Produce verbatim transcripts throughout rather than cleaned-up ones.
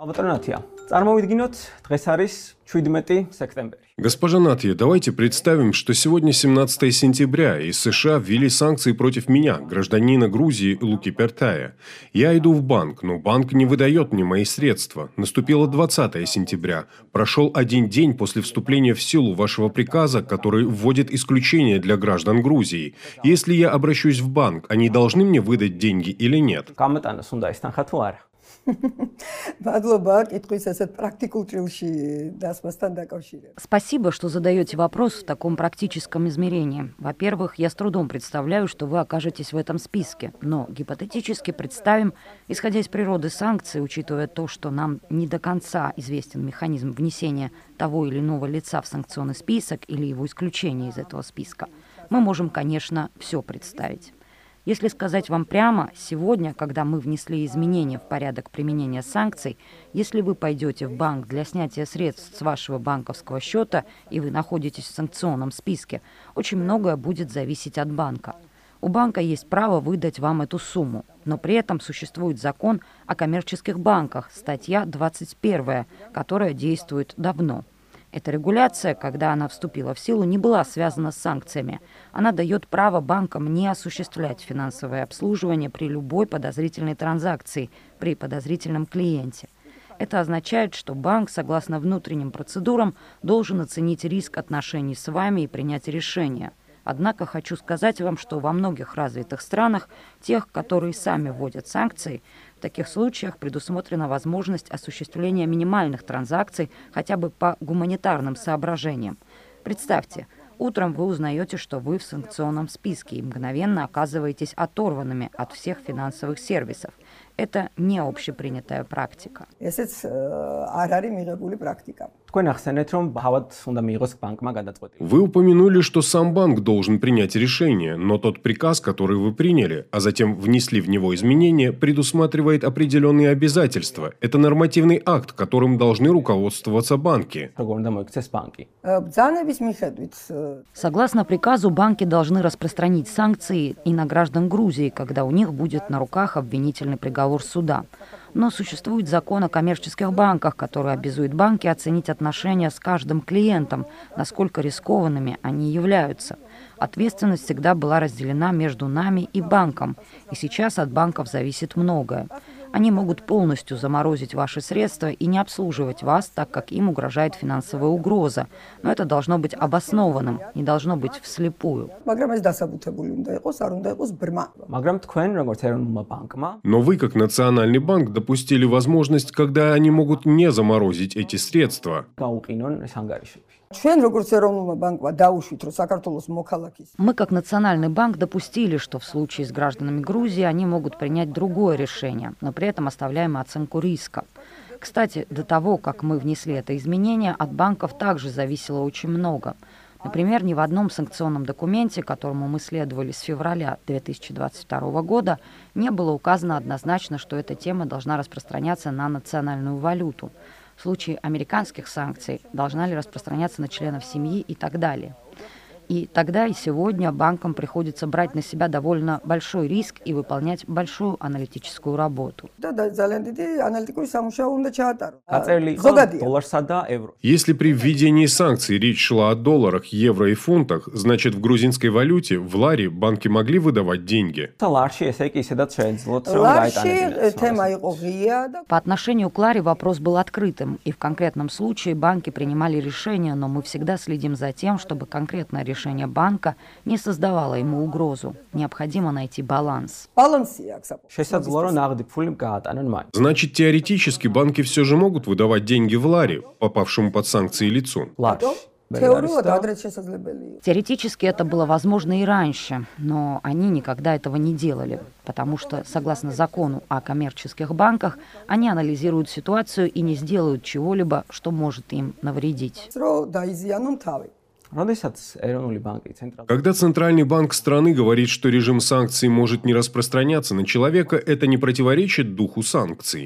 Госпожа Натья, давайте представим, что сегодня семнадцатое сентября, и США ввели санкции против меня, гражданина Грузии Луки Пертая. Я иду в банк, но банк не выдает мне мои средства. Наступило двадцатое сентября. Прошел один день после вступления в силу вашего приказа, который вводит исключение для граждан Грузии. Если я обращусь в банк, они должны мне выдать деньги или нет? Спасибо, что задаете вопрос в таком практическом измерении. Во-первых, я с трудом представляю, что вы окажетесь в этом списке. Но гипотетически представим, исходя из природы санкций, учитывая то, что нам не до конца известен механизм внесения того или иного лица в санкционный список или его исключения из этого списка, мы можем, конечно, все представить. Если сказать вам прямо, сегодня, когда мы внесли изменения в порядок применения санкций, если вы пойдете в банк для снятия средств с вашего банковского счета и вы находитесь в санкционном списке, очень многое будет зависеть от банка. У банка есть право выдать вам эту сумму, но при этом существует закон о коммерческих банках, статья двадцать первая, которая действует давно. Эта регуляция, когда она вступила в силу, не была связана с санкциями. Она дает право банкам не осуществлять финансовое обслуживание при любой подозрительной транзакции, при подозрительном клиенте. Это означает, что банк, согласно внутренним процедурам, должен оценить риск отношений с вами и принять решение. Однако хочу сказать вам, что во многих развитых странах, тех, которые сами вводят санкции, в таких случаях предусмотрена возможность осуществления минимальных транзакций хотя бы по гуманитарным соображениям. Представьте, утром вы узнаете, что вы в санкционном списке и мгновенно оказываетесь оторванными от всех финансовых сервисов. Это не общепринятая практика. Вы упомянули, что сам банк должен принять решение, но тот приказ, который вы приняли, а затем внесли в него изменения, предусматривает определенные обязательства. Это нормативный акт, которым должны руководствоваться банки. Согласно приказу, банки должны распространить санкции и на граждан Грузии, когда у них будет на руках обвинительный приговор суда. Но существует закон о коммерческих банках, который обязует банки оценить отношения с каждым клиентом, насколько рискованными они являются. Ответственность всегда была разделена между нами и банком, и сейчас от банков зависит многое. Они могут полностью заморозить ваши средства и не обслуживать вас, так как им угрожает финансовая угроза. Но это должно быть обоснованным, не должно быть вслепую. Но вы, как Национальный банк, допустили возможность, когда они могут не заморозить эти средства. Мы, как Национальный банк, допустили, что в случае с гражданами Грузии они могут принять другое решение, но при этом оставляем оценку риска. Кстати, до того, как мы внесли это изменение, от банков также зависело очень много. Например, ни в одном санкционном документе, которому мы следовали с февраля две тысячи двадцать второго года, не было указано однозначно, что эта тема должна распространяться на национальную валюту. В случае американских санкций должна ли распространяться на членов семьи и так далее. И тогда и сегодня банкам приходится брать на себя довольно большой риск и выполнять большую аналитическую работу. Если при введении санкций речь шла о долларах, евро и фунтах, значит в грузинской валюте, в ларе, банки могли выдавать деньги? По отношению к ларе вопрос был открытым, и в конкретном случае банки принимали решения, но мы всегда следим за тем, чтобы конкретное решение решение банка не создавало ему угрозу. Необходимо найти баланс. Значит, теоретически банки все же могут выдавать деньги в ларе, попавшему под санкции лицу? Теоретически это было возможно и раньше, но они никогда этого не делали, потому что, согласно закону о коммерческих банках, они анализируют ситуацию и не сделают чего-либо, что может им навредить. Когда Центральный банк страны говорит, что режим санкций может не распространяться на человека, это не противоречит духу санкций.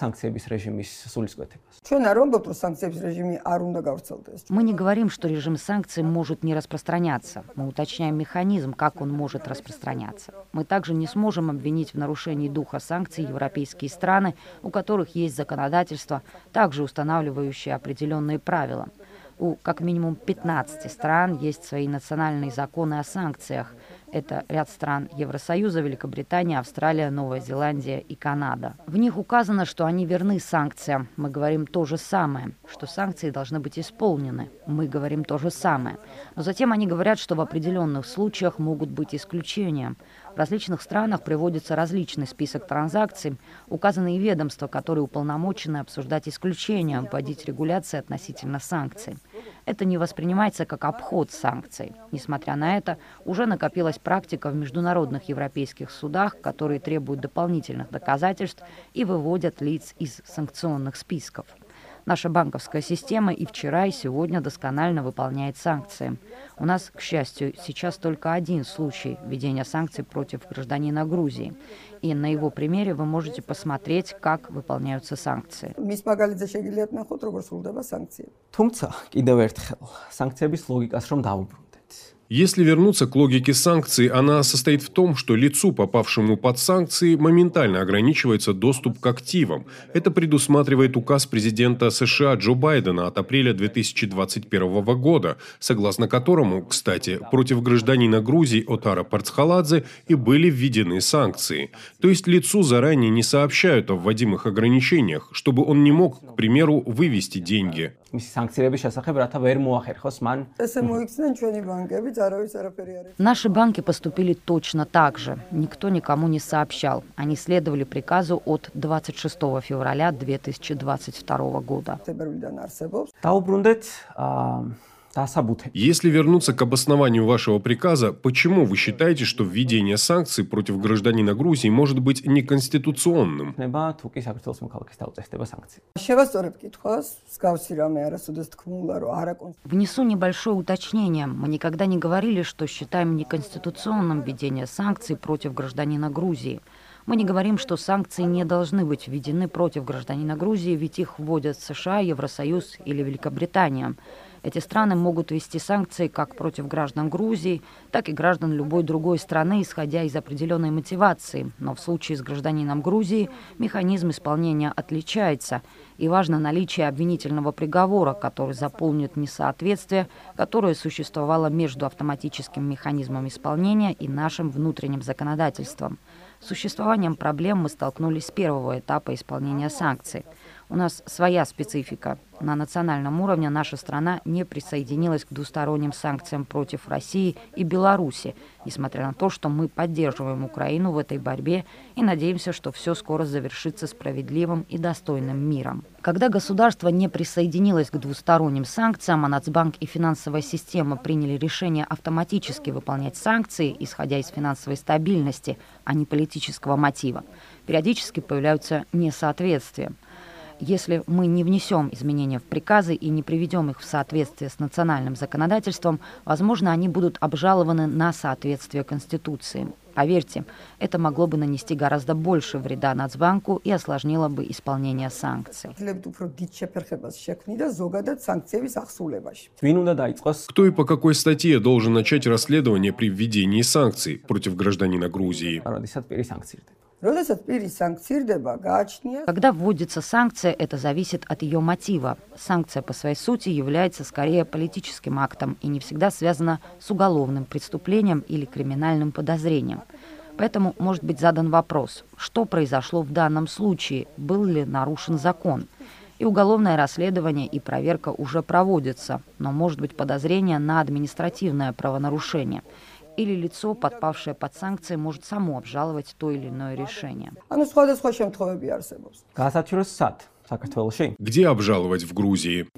Мы не говорим, что режим санкций может не распространяться. Мы уточняем механизм, как он может распространяться. Мы также не сможем обвинить в нарушении духа санкций европейские страны, у которых есть законодательство, также устанавливающее определенные правила. У как минимум пятнадцати стран есть свои национальные законы о санкциях. Это ряд стран Евросоюза, Великобритания, Австралия, Новая Зеландия и Канада. В них указано, что они верны санкциям. Мы говорим то же самое, что санкции должны быть исполнены. Мы говорим то же самое. Но затем они говорят, что в определенных случаях могут быть исключения. В различных странах приводится различный список транзакций, указаны и ведомства, которые уполномочены обсуждать исключения, вводить регуляции относительно санкций. Это не воспринимается как обход санкций. Несмотря на это, уже накопилась практика в международных европейских судах, которые требуют дополнительных доказательств и выводят лиц из санкционных списков. Наша банковская система и вчера, и сегодня досконально выполняет санкции. У нас, к счастью, сейчас только один случай введения санкций против гражданина Грузии. И на его примере вы можете посмотреть, как выполняются санкции. Если вернуться к логике санкций, она состоит в том, что лицу, попавшему под санкции, моментально ограничивается доступ к активам. Это предусматривает указ президента США Джо Байдена от апреля две тысячи двадцать первого года, согласно которому, кстати, против гражданина Грузии Отара Парцхаладзе и были введены санкции. То есть лицу заранее не сообщают о вводимых ограничениях, чтобы он не мог, к примеру, вывести деньги. Наши банки поступили точно так же. Никто никому не сообщал. Они следовали приказу от двадцать шестого февраля две тысячи двадцать второго года. Если вернуться к обоснованию вашего приказа, почему вы считаете, что введение санкций против гражданина Грузии может быть неконституционным? Внесу небольшое уточнение. Мы никогда не говорили, что считаем неконституционным введение санкций против гражданина Грузии. Мы не говорим, что санкции не должны быть введены против гражданина Грузии, ведь их вводят США, Евросоюз или Великобритания. Эти страны могут ввести санкции как против граждан Грузии, так и граждан любой другой страны, исходя из определенной мотивации. Но в случае с гражданином Грузии механизм исполнения отличается. И важно наличие обвинительного приговора, который заполнит несоответствие, которое существовало между автоматическим механизмом исполнения и нашим внутренним законодательством. С существованием проблем мы столкнулись с первого этапа исполнения санкций. У нас своя специфика. На национальном уровне наша страна не присоединилась к двусторонним санкциям против России и Беларуси, несмотря на то, что мы поддерживаем Украину в этой борьбе и надеемся, что все скоро завершится справедливым и достойным миром. Когда государство не присоединилось к двусторонним санкциям, а Нацбанк и финансовая система приняли решение автоматически выполнять санкции, исходя из финансовой стабильности, а не политического мотива, периодически появляются несоответствия. Если мы не внесем изменения в приказы и не приведем их в соответствие с национальным законодательством, возможно, они будут обжалованы на соответствие Конституции. Поверьте, это могло бы нанести гораздо больше вреда Нацбанку и осложнило бы исполнение санкций. Кто и по какой статье должен начать расследование при введении санкций против гражданина Грузии? Когда вводится санкция, это зависит от ее мотива. Санкция по своей сути является скорее политическим актом и не всегда связана с уголовным преступлением или криминальным подозрением. Поэтому может быть задан вопрос, что произошло в данном случае, был ли нарушен закон. И уголовное расследование и проверка уже проводятся, но может быть подозрение на административное правонарушение. Или лицо, подпавшее под санкции, может само обжаловать то или иное решение. Где обжаловать в Грузии?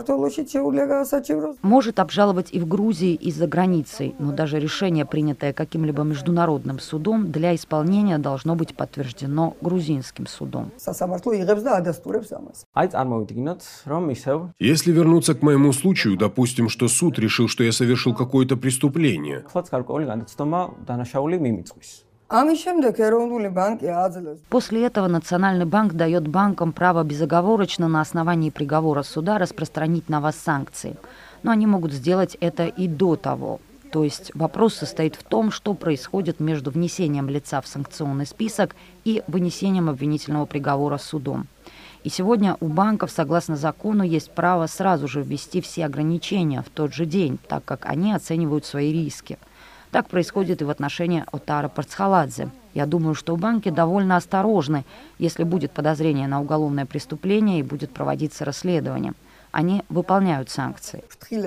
Может обжаловать и в Грузии, и за границей, но даже решение, принятое каким-либо международным судом, для исполнения должно быть подтверждено грузинским судом. Если вернуться к моему случаю, допустим, что суд решил, что я совершил какое-то преступление. После этого Национальный банк дает банкам право безоговорочно на основании приговора суда распространить на вас санкции. Но они могут сделать это и до того. То есть вопрос состоит в том, что происходит между внесением лица в санкционный список и вынесением обвинительного приговора судом. И сегодня у банков, согласно закону, есть право сразу же ввести все ограничения в тот же день, так как они оценивают свои риски. Так происходит и в отношении Отара Парцхаладзе. Я думаю, что банки довольно осторожны, если будет подозрение на уголовное преступление и будет проводиться расследование. Они выполняют санкции.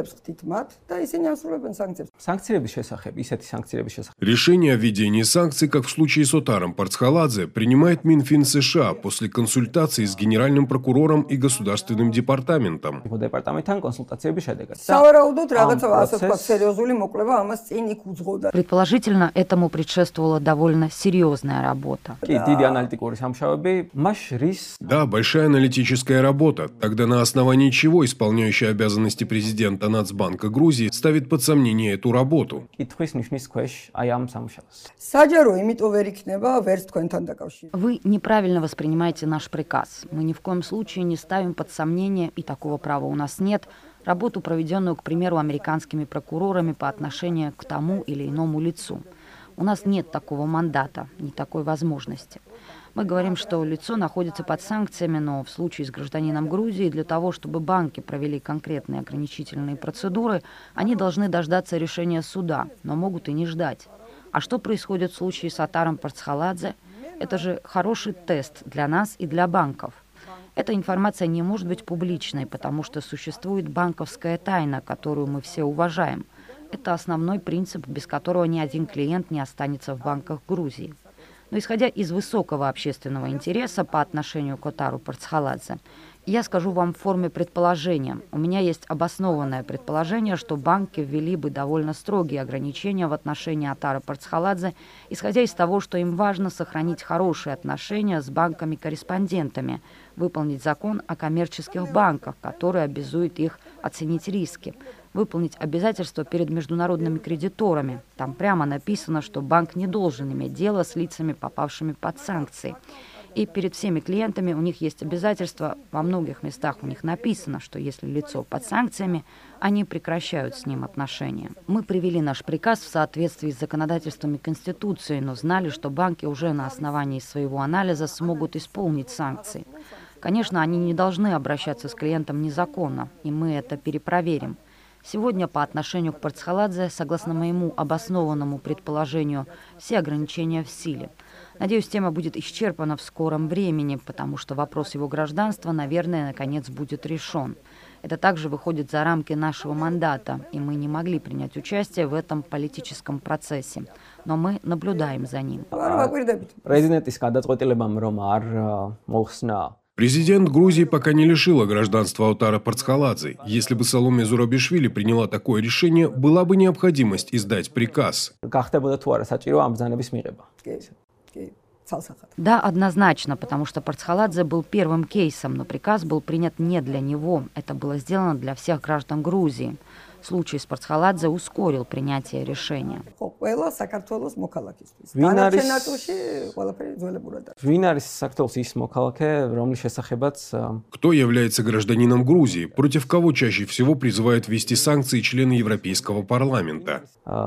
Решение о введении санкций, как в случае с Отаром Парцхаладзе, принимает Минфин США после консультации с генеральным прокурором и государственным департаментом. Предположительно, этому предшествовала довольно серьезная работа. Да, большая аналитическая работа. Тогда на основании чего исполняющий обязанности президента Нацбанка Грузии ставит под сомнение эту работу? Вы неправильно воспринимаете наш приказ. Мы ни в коем случае не ставим под сомнение, и такого права у нас нет, работу, проведенную, к примеру, американскими прокурорами по отношению к тому или иному лицу. У нас нет такого мандата, ни такой возможности. Мы говорим, что лицо находится под санкциями, но в случае с гражданином Грузии для того, чтобы банки провели конкретные ограничительные процедуры, они должны дождаться решения суда, но могут и не ждать. А что происходит в случае с Отаром Парцхаладзе? Это же хороший тест для нас и для банков. Эта информация не может быть публичной, потому что существует банковская тайна, которую мы все уважаем. Это основной принцип, без которого ни один клиент не останется в банках Грузии. Но исходя из высокого общественного интереса по отношению к Отару Парцхаладзе, я скажу вам в форме предположения. У меня есть обоснованное предположение, что банки ввели бы довольно строгие ограничения в отношении Отара Парцхаладзе, исходя из того, что им важно сохранить хорошие отношения с банками-корреспондентами, выполнить закон о коммерческих банках, который обязует их оценить риски, выполнить обязательства перед международными кредиторами. Там прямо написано, что банк не должен иметь дело с лицами, попавшими под санкции. И перед всеми клиентами у них есть обязательства, во многих местах у них написано, что если лицо под санкциями, они прекращают с ним отношения. Мы привели наш приказ в соответствии с законодательствами Конституции, но знали, что банки уже на основании своего анализа смогут исполнить санкции. Конечно, они не должны обращаться с клиентом незаконно, и мы это перепроверим. Сегодня по отношению к Парцхаладзе, согласно моему обоснованному предположению, все ограничения в силе. Надеюсь, тема будет исчерпана в скором времени, потому что вопрос его гражданства, наверное, наконец будет решен. Это также выходит за рамки нашего мандата, и мы не могли принять участие в этом политическом процессе. Но мы наблюдаем за ним. Президент Грузии пока не лишила гражданства Отара Парцхаладзе. Если бы Саломе Зурабишвили приняла такое решение, была бы необходимость издать приказ. Да, однозначно, потому что Парцхаладзе был первым кейсом, но приказ был принят не для него. Это было сделано для всех граждан Грузии. Случай с Парцхаладзе ускорил принятие решения. Кто является гражданином Грузии? Против кого чаще всего призывают ввести санкции члены Европейского парламента?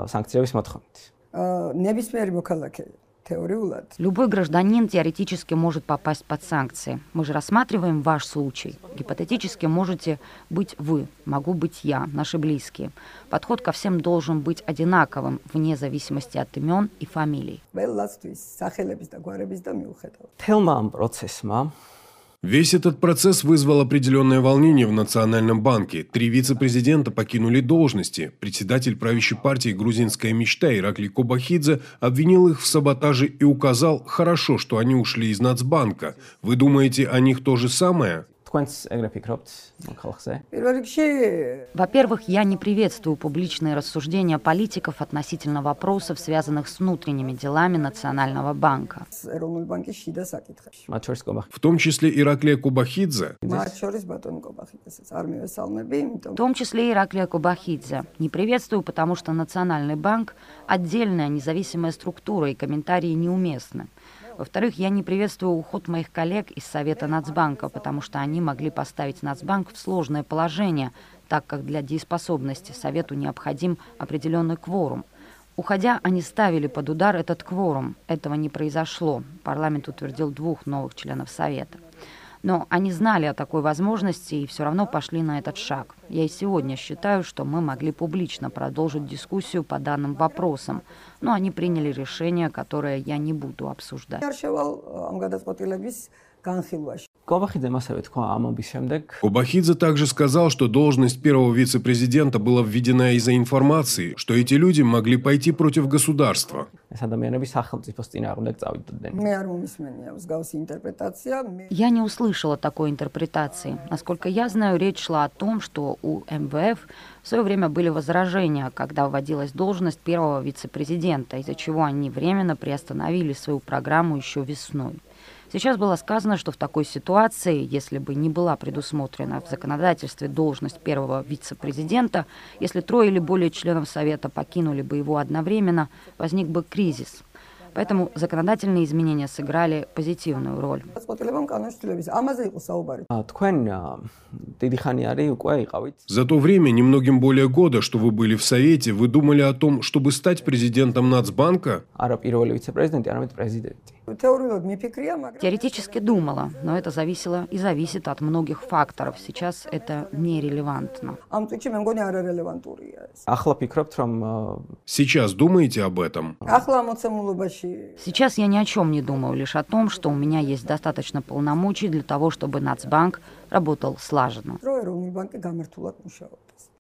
Любой гражданин теоретически может попасть под санкции. Мы же рассматриваем ваш случай. Гипотетически можете быть вы, могу быть я, наши близкие. Подход ко всем должен быть одинаковым, вне зависимости от имен и фамилий. Весь этот процесс вызвал определенное волнение в Национальном банке. Три вице-президента покинули должности. Председатель правящей партии «Грузинская мечта» Ираклий Кобахидзе обвинил их в саботаже и указал: «Хорошо, что они ушли из Нацбанка. Вы думаете о них то же самое?» Во-первых, я не приветствую публичные рассуждения политиков относительно вопросов, связанных с внутренними делами Национального банка. В том числе Ираклия Кобахидзе. В том числе и Ираклия Кобахидзе. Не приветствую, потому что Национальный банк – отдельная независимая структура, и комментарии неуместны. Во-вторых, я не приветствую уход моих коллег из Совета Нацбанка, потому что они могли поставить Нацбанк в сложное положение, так как для дееспособности Совету необходим определенный кворум. Уходя, они ставили под удар этот кворум. Этого не произошло. Парламент утвердил двух новых членов Совета. Но они знали о такой возможности и все равно пошли на этот шаг. Я и сегодня считаю, что мы могли публично продолжить дискуссию по данным вопросам, но они приняли решение, которое я не буду обсуждать. Кобахидзе также сказал, что должность первого вице-президента была введена из-за информации, что эти люди могли пойти против государства. Я не услышала такой интерпретации. Насколько я знаю, речь шла о том, что у эм вэ эф в свое время были возражения, когда вводилась должность первого вице-президента, из-за чего они временно приостановили свою программу еще весной. Сейчас было сказано, что в такой ситуации, если бы не была предусмотрена в законодательстве должность первого вице-президента, если трое или более членов Совета покинули бы его одновременно, возник бы кризис. Поэтому законодательные изменения сыграли позитивную роль. За то время, немногим более года, что вы были в Совете, вы думали о том, чтобы стать президентом Нацбанка? Теоретически думала, но это зависело и зависит от многих факторов. Сейчас это нерелевантно. Сейчас думаете об этом? Сейчас я ни о чем не думаю, лишь о том, что у меня есть достаточно полномочий для того, чтобы Нацбанк работал слаженно.